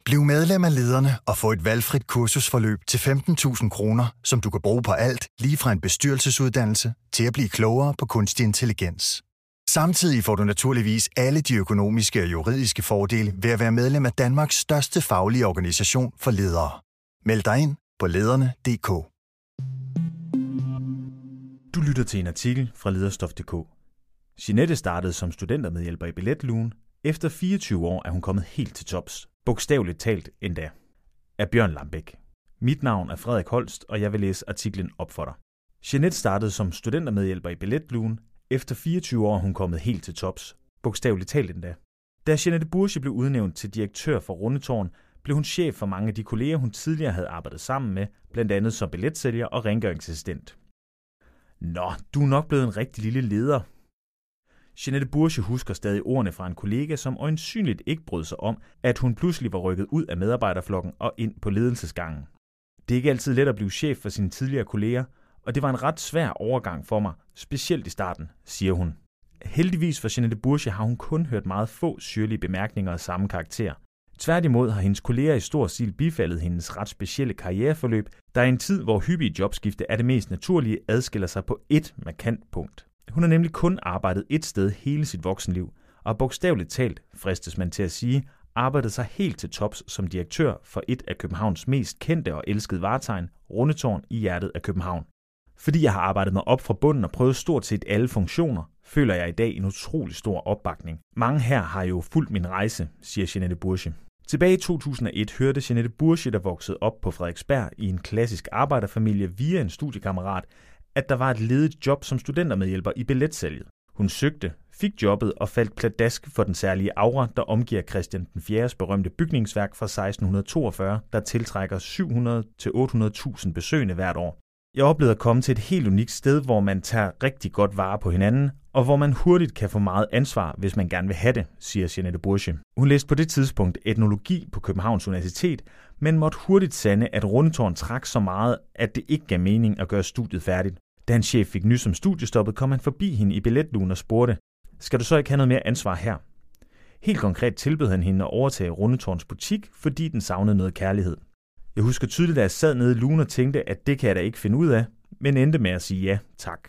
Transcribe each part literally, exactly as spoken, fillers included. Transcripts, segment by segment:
Bliv medlem af Lederne og få et valgfrit kursusforløb til femten tusind kroner, som du kan bruge på alt, lige fra en bestyrelsesuddannelse til at blive klogere på kunstig intelligens. Samtidig får du naturligvis alle de økonomiske og juridiske fordele ved at være medlem af Danmarks største faglige organisation for ledere. Meld dig ind på lederne punktum d k. Du lytter til en artikel fra lederstof punktum d k. Jeanette startede som studentermedhjælper i Billetlugen. Efter fireogtyve år er hun kommet helt til tops. Bogstaveligt talt endda. Af Bjørn Lambæk. Mit navn er Frederik Holst, og jeg vil læse artiklen op for dig. Jeanette startede som studentermedhjælper i Billetlugen. Efter fireogtyve år er hun kommet helt til tops. Bogstaveligt talt endda. Da Jeanette Bourget blev udnævnt til direktør for Rundetårn, blev hun chef for mange af de kolleger, hun tidligere havde arbejdet sammen med, blandt andet som billetsælger og rengøringsassistent. Nå, du er nok blevet en rigtig lille leder. Jeanette Bourget husker stadig ordene fra en kollega, som øjensynligt ikke brød sig om, at hun pludselig var rykket ud af medarbejderflokken og ind på ledelsesgangen. Det er ikke altid let at blive chef for sine tidligere kolleger, og det var en ret svær overgang for mig, specielt i starten, siger hun. Heldigvis for Jeanette Bourget har hun kun hørt meget få syrlige bemærkninger af samme karakter. Tværtimod har hendes kolleger i stor stil bifaldet hendes ret specielle karriereforløb, der i en tid, hvor hyppige jobskifte er det mest naturlige, adskiller sig på ét markant punkt. Hun har nemlig kun arbejdet ét sted hele sit voksenliv, og bogstaveligt talt, fristes man til at sige, arbejdet sig helt til tops som direktør for et af Københavns mest kendte og elskede vartegn, Rundetårn i hjertet af København. Fordi jeg har arbejdet mig op fra bunden og prøvet stort set alle funktioner, føler jeg i dag en utrolig stor opbakning. Mange her har jo fulgt min rejse, siger Jeanette Bourget. Tilbage i to tusind og et hørte Jeanette Bourget, der voksede op på Frederiksberg i en klassisk arbejderfamilie via en studiekammerat, at der var et ledigt job som studentermedhjælper i billetsalget. Hun søgte, fik jobbet og faldt pladask for den særlige aura, der omgiver Christian den fjerdes berømte bygningsværk fra seksten toogfyrre, der tiltrækker syv hundrede til otte hundrede tusind besøgende hvert år. Jeg oplevede at komme til et helt unikt sted, hvor man tager rigtig godt vare på hinanden, og hvor man hurtigt kan få meget ansvar, hvis man gerne vil have det, siger Jeanette Bourget. Hun læste på det tidspunkt etnologi på Københavns Universitet, men måtte hurtigt sande, at Rundetårn trak så meget, at det ikke gav mening at gøre studiet færdigt. Da en chef fik nys om studiestoppet, kom han forbi hende i billetlugen og spurgte, skal du så ikke have noget mere ansvar her? Helt konkret tilbød han hende at overtage Rundetårns butik, fordi den savnede noget kærlighed. Jeg husker tydeligt, at jeg sad nede i lugen og tænkte, at det kan jeg da ikke finde ud af, men endte med at sige ja, tak.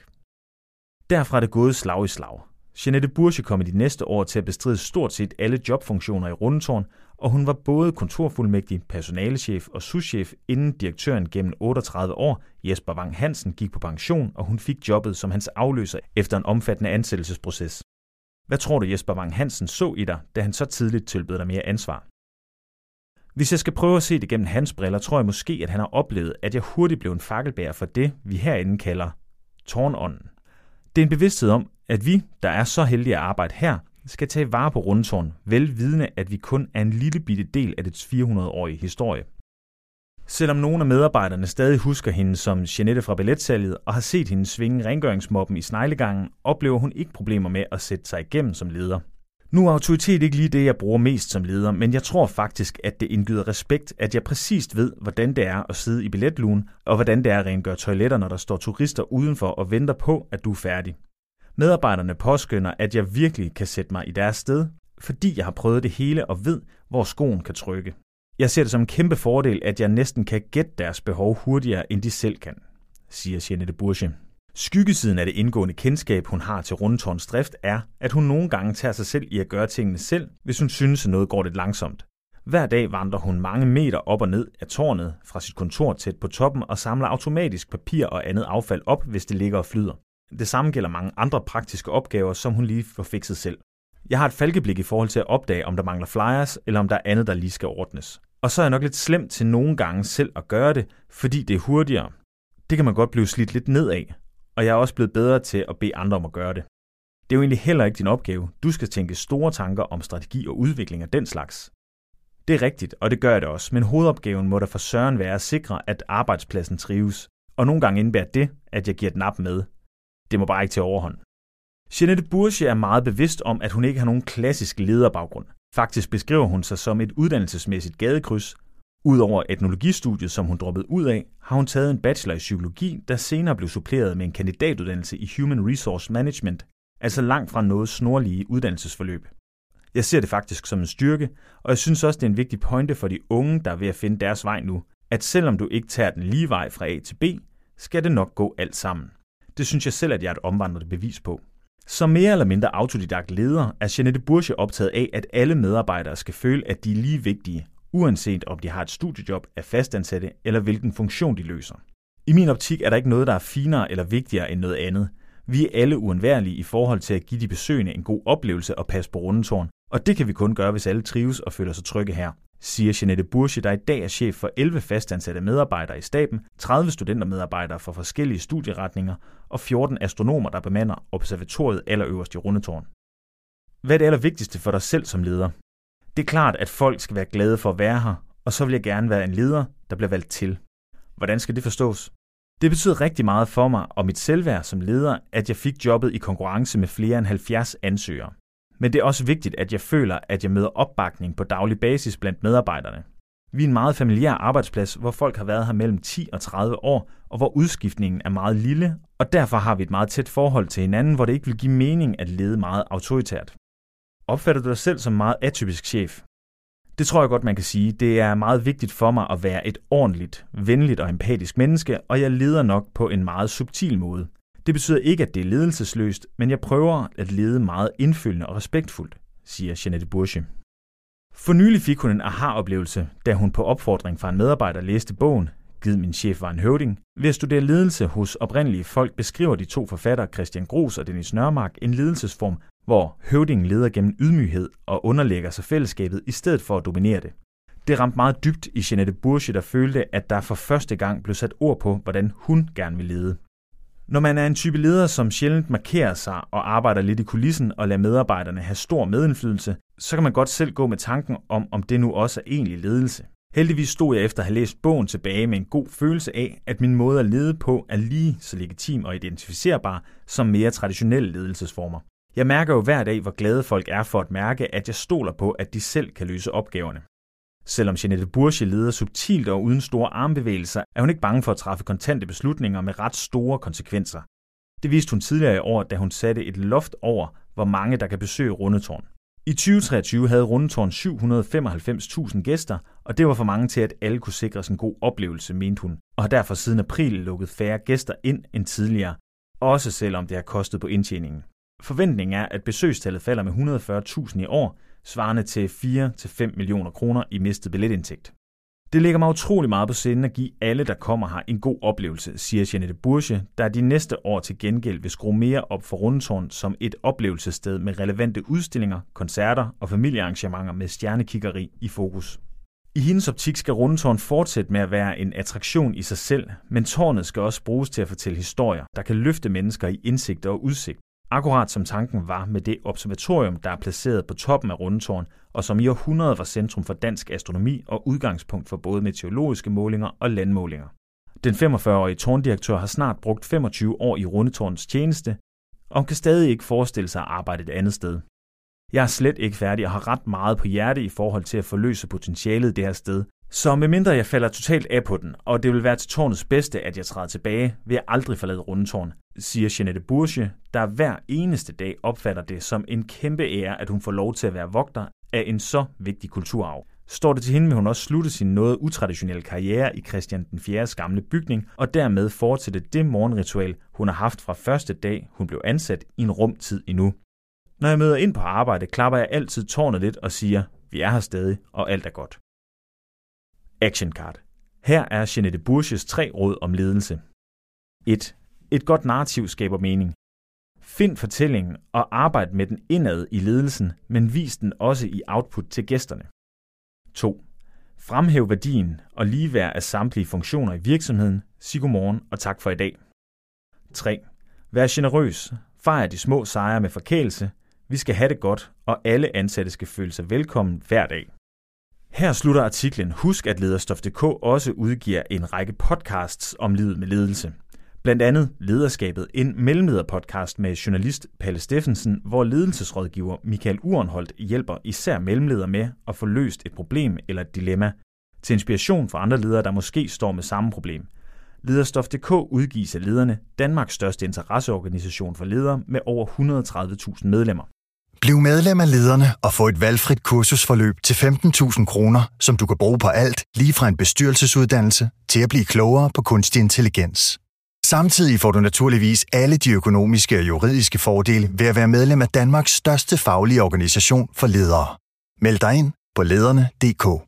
Derfra er det gået slag i slag. Jeanette Bourget kom i de næste år til at bestride stort set alle jobfunktioner i Rundetårn, og hun var både kontorfuldmægtig, personalechef og souschef, inden direktøren gennem otteogtredive år, Jesper Vang Hansen, gik på pension, og hun fik jobbet som hans afløser efter en omfattende ansættelsesproces. Hvad tror du, Jesper Vang Hansen så i dig, da han så tidligt tilbød dig mere ansvar? Hvis jeg skal prøve at se det gennem hans briller, tror jeg måske, at han har oplevet, at jeg hurtigt blev en fakkelbærer for det, vi herinde kalder tårnånden. Det er en bevidsthed om, at vi, der er så heldige at arbejde her, skal tage vare på Rundetårn, vel vidende, at vi kun er en lille bitte del af dets fire hundrede-årige historie. Selvom nogle af medarbejderne stadig husker hende som Jeanette fra billetsalget og har set hende svinge rengøringsmoppen i sneglegangen, oplever hun ikke problemer med at sætte sig igennem som leder. Nu er autoritet ikke lige det, jeg bruger mest som leder, men jeg tror faktisk, at det indgyder respekt, at jeg præcist ved, hvordan det er at sidde i billetlugen, og hvordan det er at rengøre toiletter, når der står turister udenfor og venter på, at du er færdig. Medarbejderne påskønner, at jeg virkelig kan sætte mig i deres sted, fordi jeg har prøvet det hele og ved, hvor skoen kan trykke. Jeg ser det som en kæmpe fordel, at jeg næsten kan gætte deres behov hurtigere, end de selv kan, siger Jeanette Bourget. Skyggesiden af det indgående kendskab, hun har til Rundetårns drift, er, at hun nogle gange tager sig selv i at gøre tingene selv, hvis hun synes, at noget går lidt langsomt. Hver dag vandrer hun mange meter op og ned af tårnet fra sit kontor tæt på toppen og samler automatisk papir og andet affald op, hvis det ligger og flyder. Det samme gælder mange andre praktiske opgaver, som hun lige får fikset selv. Jeg har et falkeblik i forhold til at opdage, om der mangler flyers, eller om der er andet, der lige skal ordnes. Og så er jeg nok lidt slemt til nogle gange selv at gøre det, fordi det er hurtigere. Det kan man godt blive slidt lidt ned af, og jeg er også blevet bedre til at bede andre om at gøre det. Det er jo egentlig heller ikke din opgave. Du skal tænke store tanker om strategi og udvikling af den slags. Det er rigtigt, og det gør jeg det også, men hovedopgaven må da for søren være at sikre, at arbejdspladsen trives. Og nogle gange indebærer det, at jeg giver den op med. Det må bare ikke til overhånd. Jeanette Bourget er meget bevidst om, at hun ikke har nogen klassisk lederbaggrund. Faktisk beskriver hun sig som et uddannelsesmæssigt gadekryds. Udover etnologistudiet, som hun droppede ud af, har hun taget en bachelor i psykologi, der senere blev suppleret med en kandidatuddannelse i Human Resource Management, altså langt fra noget snorlige uddannelsesforløb. Jeg ser det faktisk som en styrke, og jeg synes også, det er en vigtig pointe for de unge, der er ved at finde deres vej nu, at selvom du ikke tager den lige vej fra A til B, skal det nok gå alt sammen. Det synes jeg selv, at jeg er et omvandrende bevis på. Som mere eller mindre autodidakt leder er Jeanette Bourget optaget af, at alle medarbejdere skal føle, at de er lige vigtige, uanset om de har et studiejob, er fastansatte eller hvilken funktion de løser. I min optik er der ikke noget, der er finere eller vigtigere end noget andet. Vi er alle uundværlige i forhold til at give de besøgende en god oplevelse og passe på Rundetårn, og det kan vi kun gøre, hvis alle trives og føler sig trygge her, siger Jeanette Bourget, der i dag er chef for elleve fastansatte medarbejdere i staben, tredive studentermedarbejdere fra forskellige studieretninger og fjorten astronomer, der bemander observatoriet allerøverst i Rundetårn. Hvad er det allervigtigste for dig selv som leder? Det er klart, at folk skal være glade for at være her, og så vil jeg gerne være en leder, der bliver valgt til. Hvordan skal det forstås? Det betyder rigtig meget for mig og mit selvværd som leder, at jeg fik jobbet i konkurrence med flere end halvfjerds ansøgere. Men det er også vigtigt, at jeg føler, at jeg møder opbakning på daglig basis blandt medarbejderne. Vi er en meget familiær arbejdsplads, hvor folk har været her mellem ti og tredive år, og hvor udskiftningen er meget lille, og derfor har vi et meget tæt forhold til hinanden, hvor det ikke vil give mening at lede meget autoritært. Opfatter du dig selv som meget atypisk chef? Det tror jeg godt, man kan sige. Det er meget vigtigt for mig at være et ordentligt, venligt og empatisk menneske, og jeg leder nok på en meget subtil måde. Det betyder ikke, at det er ledelsesløst, men jeg prøver at lede meget indfølgende og respektfuldt, siger Jeanette Bourget. For nylig fik hun en aha-oplevelse, da hun på opfordring fra en medarbejder læste bogen Gid min chef var en høvding. Ved at studere ledelse hos oprindelige folk beskriver de to forfattere Christian Gros og Dennis Nørmark en ledelsesform, hvor høvdingen leder gennem ydmyghed og underlægger sig fællesskabet i stedet for at dominere det. Det ramte meget dybt i Jeanette Bourget, der følte, at der for første gang blev sat ord på, hvordan hun gerne vil lede. Når man er en type leder, som sjældent markerer sig og arbejder lidt i kulissen og lader medarbejderne have stor medindflydelse, så kan man godt selv gå med tanken om, om det nu også er egentlig ledelse. Heldigvis stod jeg efter at have læst bogen tilbage med en god følelse af, at min måde at lede på er lige så legitim og identificerbar som mere traditionelle ledelsesformer. Jeg mærker jo hver dag, hvor glade folk er for at mærke, at jeg stoler på, at de selv kan løse opgaverne. Selvom Jeanette Bourget leder subtilt og uden store armbevægelser, er hun ikke bange for at træffe kontante beslutninger med ret store konsekvenser. Det viste hun tidligere i år, da hun satte et loft over, hvor mange der kan besøge Rundetårn. I tyve treogtyve havde Rundetårn syv hundrede og femoghalvfems tusind gæster, og det var for mange til, at alle kunne sikres en god oplevelse, mente hun, og har derfor siden april lukket færre gæster ind end tidligere, også selvom det har kostet på indtjeningen. Forventningen er, at besøgstallet falder med et hundrede og fyrre tusind i år, svarende til fire til fem millioner kroner i mistet billetindtægt. Det ligger mig utrolig meget på sinde at give alle, der kommer her, en god oplevelse, siger Jeanette Bourget, der de næste år til gengæld vil skrue mere op for Rundetårn som et oplevelsessted med relevante udstillinger, koncerter og familiearrangementer med stjernekiggeri i fokus. I hendes optik skal Rundetårn fortsætte med at være en attraktion i sig selv, men tårnet skal også bruges til at fortælle historier, der kan løfte mennesker i indsigt og udsigt. Akkurat som tanken var med det observatorium, der er placeret på toppen af Rundetårn, og som i århundreder var centrum for dansk astronomi og udgangspunkt for både meteorologiske målinger og landmålinger. Den femogfyrre-årige tårndirektør har snart brugt femogtyve år i Rundetårns tjeneste, og kan stadig ikke forestille sig at arbejde et andet sted. Jeg er slet ikke færdig og har ret meget på hjerte i forhold til at forløse potentialet det her sted, så medmindre jeg falder totalt af på den, og det vil være til tårnets bedste, at jeg træder tilbage, vil jeg aldrig forlade Rundetårn, siger Jeanette Bourget, der hver eneste dag opfatter det som en kæmpe ære, at hun får lov til at være vogter af en så vigtig kulturarv. Står det til hende, vil hun også slutte sin noget utraditionelle karriere i Christian den fjerdes gamle bygning, og dermed fortsætte det morgenritual, hun har haft fra første dag, hun blev ansat i en rum tid endnu. Når jeg møder ind på arbejde, klapper jeg altid tårnet lidt og siger, vi er her stadig, og alt er godt. Action card. Her er Jeanette Bourgets tre råd om ledelse. et. Et godt narrativ skaber mening. Find fortællingen og arbejd med den indad i ledelsen, men vis den også i output til gæsterne. to. Fremhæv værdien og ligeværd af samtlige funktioner i virksomheden. Sig godmorgen og tak for i dag. tre. Vær generøs. Fejr de små sejre med forkælelse. Vi skal have det godt, og alle ansatte skal føle sig velkommen hver dag. Her slutter artiklen. Husk, at Lederstof punktum d k også udgiver en række podcasts om livet med ledelse. Blandt andet Lederskabet, en mellemlederpodcast med journalist Palle Steffensen, hvor ledelsesrådgiver Michael Urenholdt hjælper især mellemledere med at få løst et problem eller et dilemma, til inspiration for andre ledere, der måske står med samme problem. Lederstof punktum d k udgives af Lederne, Danmarks største interesseorganisation for ledere med over et hundrede og tredive tusind medlemmer. Bliv medlem af Lederne og få et valgfrit kursusforløb til femten tusind kroner, som du kan bruge på alt, lige fra en bestyrelsesuddannelse til at blive klogere på kunstig intelligens. Samtidig får du naturligvis alle de økonomiske og juridiske fordele ved at være medlem af Danmarks største faglige organisation for ledere. Meld dig ind på lederne punktum d k.